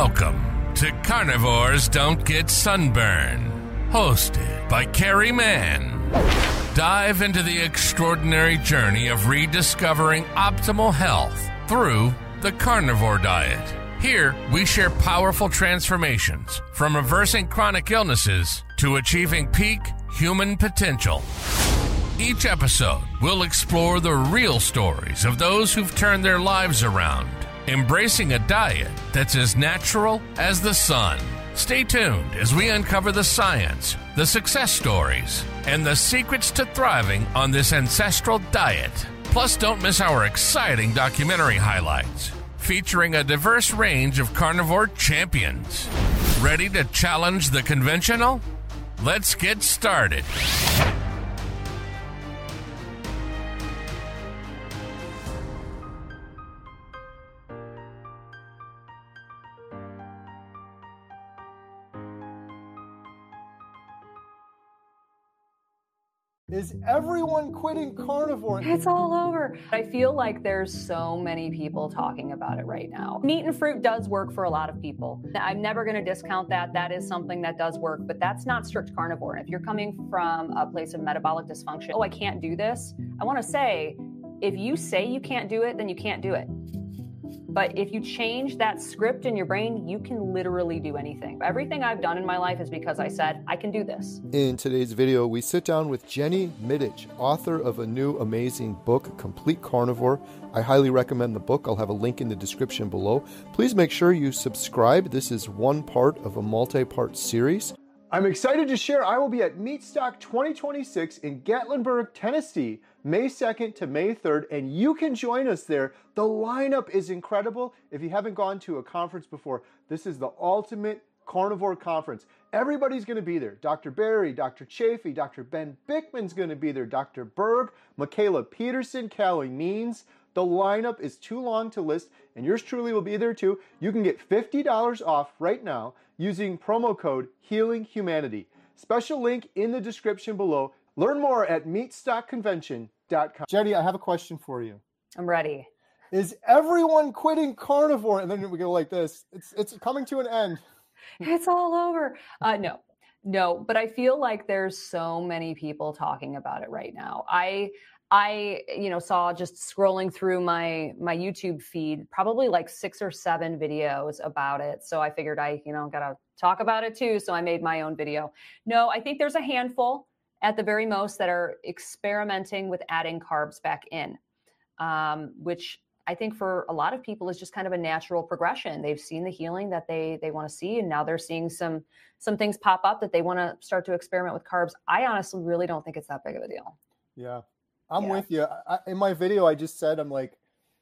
Welcome to Carnivores Don't Get Sunburn, hosted by Carrie Mann. Dive into the extraordinary journey of rediscovering optimal health through the carnivore diet. Here, we share powerful transformations from reversing chronic illnesses to achieving peak human potential. Each episode will explore the real stories of those who've turned their lives around, embracing a diet that's as natural as the sun. Stay tuned as we uncover the science, the success stories, and the secrets to thriving on this ancestral diet. Plus, don't miss our exciting documentary highlights, featuring a diverse range of carnivore champions. Ready to challenge the conventional? Let's get started. Is everyone quitting carnivore? It's all over. I feel like there's so many people talking about it right now. Meat and fruit does work for a lot of people. I'm never going to discount that. That is something that does work, but that's not strict carnivore. And if you're coming from a place of metabolic dysfunction, oh, I can't do this. I want to say, if you say you can't do it, then you can't do it. But if you change that script in your brain, you can literally do anything. Everything I've done in my life is because I said, I can do this. In today's video, we sit down with Jenny Middich, author of a new amazing book, Complete Carnivore. I highly recommend the book. I'll have a link in the description below. Please make sure you subscribe. This is one part of a multi-part series. I'm excited to share I will be at Meatstock 2026 in Gatlinburg, Tennessee, May 2nd to May 3rd, and you can join us there. The lineup is incredible. If you haven't gone to a conference before, this is the ultimate carnivore conference. Everybody's going to be there. Dr. Barry, Dr. Chafee, Dr. Ben Bickman's going to be there, Dr. Berg, Michaela Peterson, Callie Means. The lineup is too long to list, and yours truly will be there too. You can get $50 off right now using promo code HealingHumanity. Special link in the description below. Learn more at meatstockconvention.com. Jenny, I have a question for you. I'm ready. Is everyone quitting carnivore? And then we go like this. It's coming to an end. It's all over. No, but I feel like there's so many people talking about it right now. I saw just scrolling through my YouTube feed, probably like 6 or 7 videos about it. So I figured I gotta talk about it too. So I made my own video. No, I think there's a handful at the very most that are experimenting with adding carbs back in, which I think for a lot of people is just kind of a natural progression. They've seen the healing that they want to see, and now they're seeing some things pop up that they want to start to experiment with carbs. I honestly really don't think it's that big of a deal. Yeah. I'm with you. In my video, I just said, I'm like,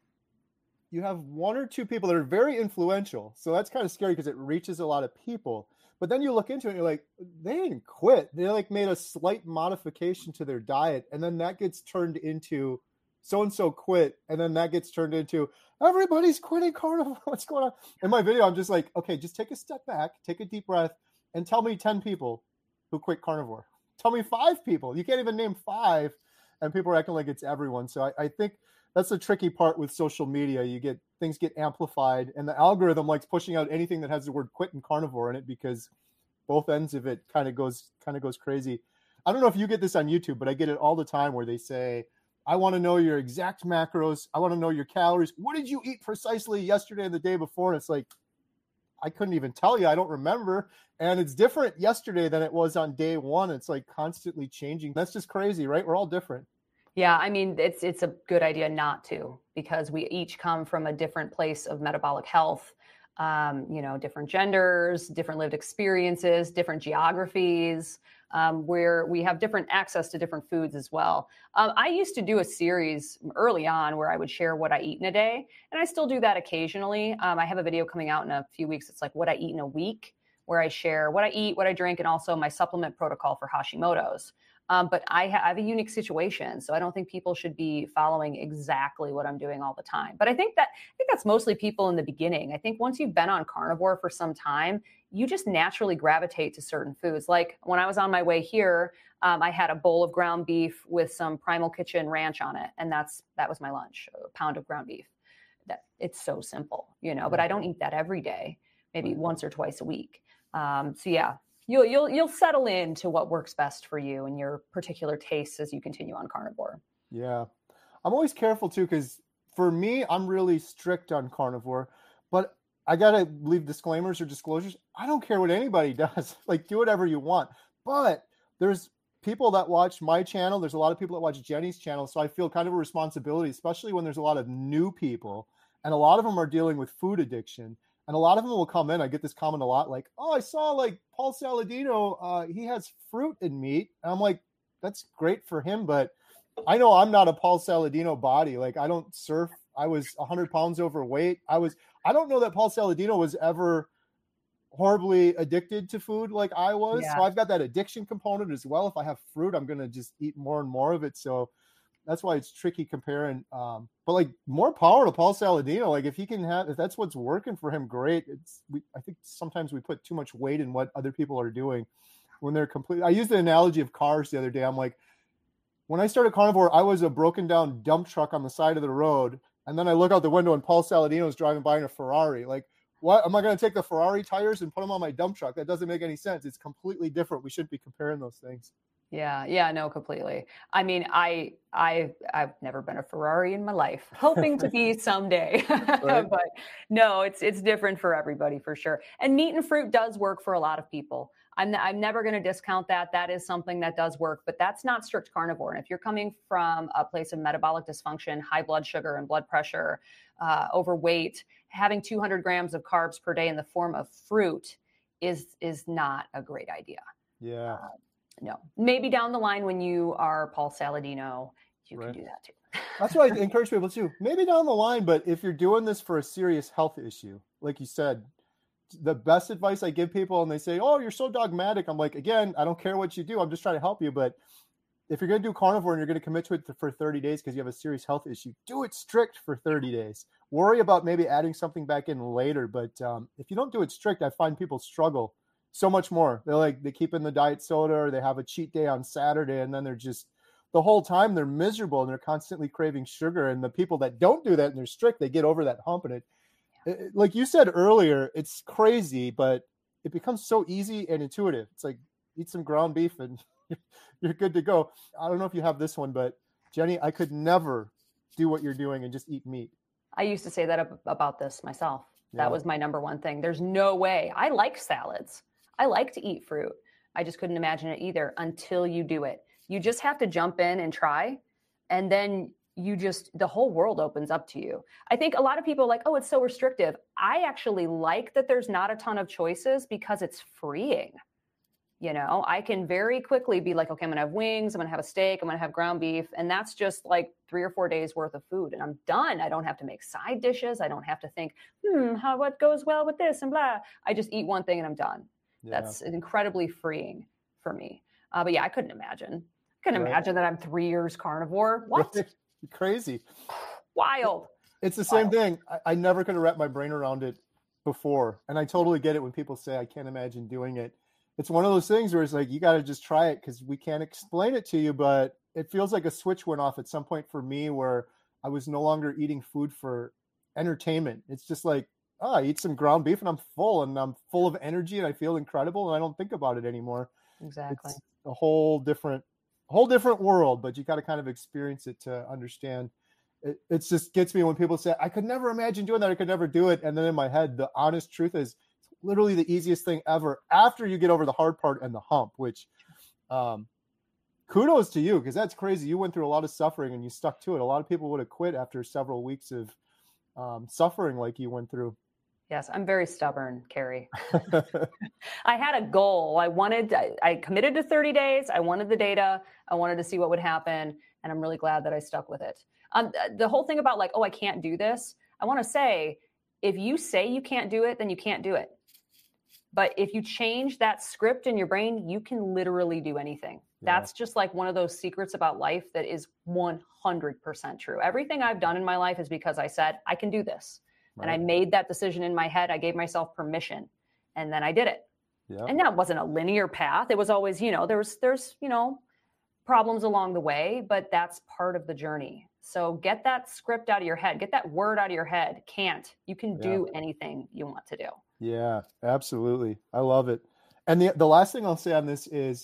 you have 1 or 2 people that are very influential. So that's kind of scary because it reaches a lot of people. But then you look into it and you're like, they didn't quit. They like made a slight modification to their diet. And then that gets turned into so-and-so quit. And then that gets turned into everybody's quitting carnivore. What's going on? In my video, I'm just like, okay, just take a step back, take a deep breath, and tell me 10 people who quit carnivore. Tell me 5 people. You can't even name 5. And people are acting like it's everyone. So I think that's the tricky part with social media. Things get amplified, and the algorithm likes pushing out anything that has the word quit and carnivore in it because both ends of it kind of goes crazy. I don't know if you get this on YouTube, but I get it all the time where they say, I want to know your exact macros. I want to know your calories. What did you eat precisely yesterday and the day before? And it's like, I couldn't even tell you. I don't remember. And it's different yesterday than it was on day one. It's like constantly changing. That's just crazy, right? We're all different. Yeah, I mean, it's a good idea not to, because we each come from a different place of metabolic health, different genders, different lived experiences, different geographies, where we have different access to different foods as well. I used to do a series early on where I would share what I eat in a day, and I still do that occasionally. I have a video coming out in a few weeks. It's like what I eat in a week, where I share what I eat, what I drink, and also my supplement protocol for Hashimoto's. But I have a unique situation, so I don't think people should be following exactly what I'm doing all the time. But I think that's mostly people in the beginning. I think once you've been on carnivore for some time, you just naturally gravitate to certain foods. Like when I was on my way here, I had a bowl of ground beef with some Primal Kitchen ranch on it, and that was my lunch, a pound of ground beef. That it's so simple, but I don't eat that every day. maybe once or twice a week. So yeah, you'll settle into what works best for you and your particular tastes as you continue on carnivore. Yeah. I'm always careful too, because for me, I'm really strict on carnivore, but I got to leave disclaimers or disclosures. I don't care what anybody does. Like, do whatever you want. But there's people that watch my channel. There's a lot of people that watch Jenny's channel. So I feel kind of a responsibility, especially when there's a lot of new people. And a lot of them are dealing with food addiction. And a lot of them will come in. I get this comment a lot, like, oh, I saw like Paul Saladino. He has fruit and meat. And I'm like, that's great for him. But I know I'm not a Paul Saladino body. Like, I don't surf. I was 100 pounds overweight. I don't know that Paul Saladino was ever horribly addicted to food like I was. Yeah. So I've got that addiction component as well. If I have fruit, I'm going to just eat more and more of it. So that's why it's tricky comparing. But like, more power to Paul Saladino. Like, if that's what's working for him, great. I think sometimes we put too much weight in what other people are doing when they're completely. I used the analogy of cars the other day. I'm like, when I started carnivore, I was a broken down dump truck on the side of the road. And then I look out the window and Paul Saladino is driving by in a Ferrari. Like, what? Am I going to take the Ferrari tires and put them on my dump truck? That doesn't make any sense. It's completely different. We shouldn't be comparing those things. Yeah, no, completely. I mean, I've never been a Ferrari in my life, hoping to be someday. Right. But no, it's different for everybody for sure. And meat and fruit does work for a lot of people. I'm never going to discount that. That is something that does work, but that's not strict carnivore. And if you're coming from a place of metabolic dysfunction, high blood sugar and blood pressure, overweight, having 200 grams of carbs per day in the form of fruit is not a great idea. Yeah. No, maybe down the line when you are Paul Saladino, you Right. can do that too. That's what I encourage people to. Maybe down the line, but if you're doing this for a serious health issue, like you said, the best advice I give people, and they say, oh, you're so dogmatic. I'm like, again, I don't care what you do. I'm just trying to help you. But if you're going to do carnivore and you're going to commit to it for 30 days because you have a serious health issue, do it strict for 30 days. Worry about maybe adding something back in later. But if you don't do it strict, I find people struggle so much more. They keep in the diet soda, or they have a cheat day on Saturday, and then they're just, the whole time they're miserable and they're constantly craving sugar. And the people that don't do that and they're strict, they get over that hump. And it like you said earlier, it's crazy, but it becomes so easy and intuitive. It's like, eat some ground beef and you're good to go. I don't know if you have this one, but Jenny, I could never do what you're doing and just eat meat. I used to say that about this myself. Yeah. That was my number one thing. There's no way. I like salads. I like to eat fruit. I just couldn't imagine it either until you do it. You just have to jump in and try, and then the whole world opens up to you. I think a lot of people are like, oh, it's so restrictive. I actually like that there's not a ton of choices because it's freeing. You know, I can very quickly be like, okay, I'm going to have wings, I'm going to have a steak, I'm going to have ground beef. And that's just like 3 or 4 days worth of food. And I'm done. I don't have to make side dishes. I don't have to think, what goes well with this and blah. I just eat one thing and I'm done. Yeah. That's incredibly freeing for me. But yeah, I couldn't imagine. Imagine that I'm 3 years carnivore. What? Crazy. Wild. It's the same thing. I never could have wrapped my brain around it before. And I totally get it when people say, I can't imagine doing it. It's one of those things where it's like, you got to just try it because we can't explain it to you. But it feels like a switch went off at some point for me where I was no longer eating food for entertainment. It's just like, I eat some ground beef and I'm full of energy and I feel incredible and I don't think about it anymore. Exactly. It's a whole different world, but you got to kind of experience it to understand. It just gets me when people say, I could never imagine doing that. I could never do it. And then in my head, the honest truth is it's literally the easiest thing ever after you get over the hard part and the hump, which kudos to you, because that's crazy. You went through a lot of suffering and you stuck to it. A lot of people would have quit after several weeks of suffering like you went through. Yes, I'm very stubborn, Carrie. I had a goal. I committed to 30 days. I wanted the data. I wanted to see what would happen. And I'm really glad that I stuck with it. The whole thing about like, oh, I can't do this. I want to say, if you say you can't do it, then you can't do it. But if you change that script in your brain, you can literally do anything. Yeah. That's just like one of those secrets about life that is 100% true. Everything I've done in my life is because I said, I can do this. Right. And I made that decision in my head. I gave myself permission and then I did it. Yeah. And that wasn't a linear path. It was always, there's problems along the way, but that's part of the journey. So get that script out of your head, get that word out of your head. You can do anything you want to do. Yeah, absolutely. I love it. And the last thing I'll say on this is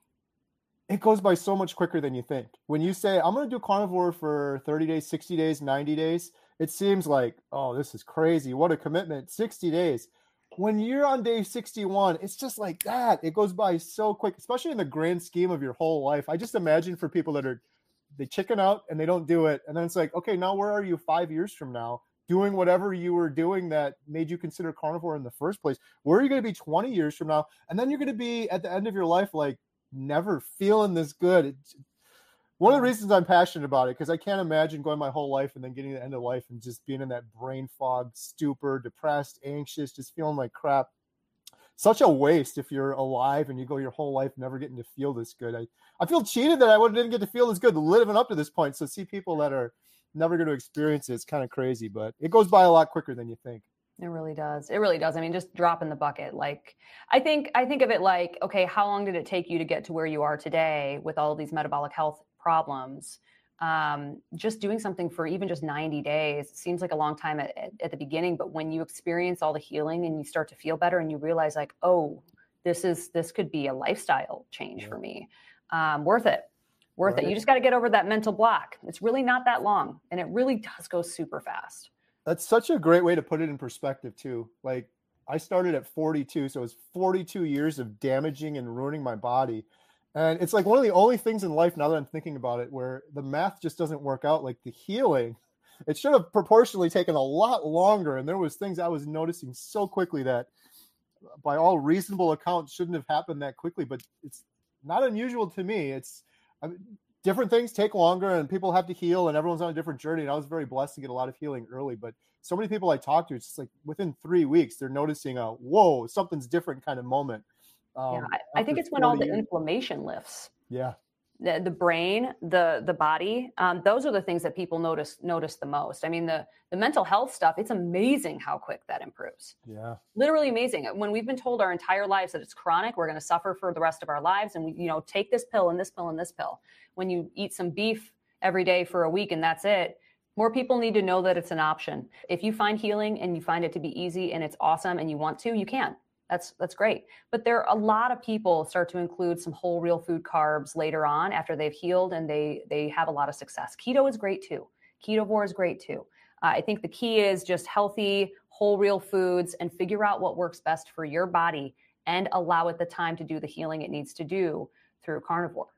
it goes by so much quicker than you think. When you say, I'm going to do carnivore for 30 days, 60 days, 90 days, it seems like, oh, this is crazy. What a commitment. 60 days. When you're on day 61, it's just like that. It goes by so quick, especially in the grand scheme of your whole life. I just imagine for people that they chicken out and they don't do it. And then it's like, okay, now where are you 5 years from now? Doing whatever you were doing that made you consider carnivore in the first place. Where are you going to be 20 years from now? And then you're going to be at the end of your life like, never feeling this good. One of the reasons I'm passionate about it, because I can't imagine going my whole life and then getting to the end of life and just being in that brain fog, stupor, depressed, anxious, just feeling like crap. Such a waste if you're alive and you go your whole life never getting to feel this good. I feel cheated that I didn't get to feel this good living up to this point. So see people that are never going to experience it, it's kind of crazy, but it goes by a lot quicker than you think. It really does. It really does. I mean, just drop in the bucket. Like, I think of it like, okay, how long did it take you to get to where you are today with all of these metabolic health problems? Just doing something for even just 90 days seems like a long time at the beginning, but when you experience all the healing and you start to feel better and you realize like, oh, this could be a lifestyle change for me. Worth it. Worth it. You just got to get over that mental block. It's really not that long, and it really does go super fast. That's such a great way to put it in perspective too. Like I started at 42, so it was 42 years of damaging and ruining my body. And it's like one of the only things in life now that I'm thinking about it, where the math just doesn't work out. Like the healing, it should have proportionally taken a lot longer. And there was things I was noticing so quickly that by all reasonable accounts shouldn't have happened that quickly, but it's not unusual to me. Different things take longer and people have to heal and everyone's on a different journey. And I was very blessed to get a lot of healing early, but so many people I talk to, it's just like within 3 weeks, they're noticing a, whoa, something's different kind of moment. I think it's when all the inflammation lifts. Yeah. The brain, the body, those are the things that people notice the most. I mean, the mental health stuff, it's amazing how quick that improves. Yeah. Literally amazing. When we've been told our entire lives that it's chronic, we're going to suffer for the rest of our lives. And we, take this pill and this pill and this pill. When you eat some beef every day for a week and that's it, more people need to know that it's an option. If you find healing and you find it to be easy and it's awesome and you want to, you can. That's great. But there are a lot of people start to include some whole real food carbs later on after they've healed and they have a lot of success. Keto is great too. Ketovore is great too. I think the key is just healthy, whole real foods and figure out what works best for your body and allow it the time to do the healing it needs to do through carnivore.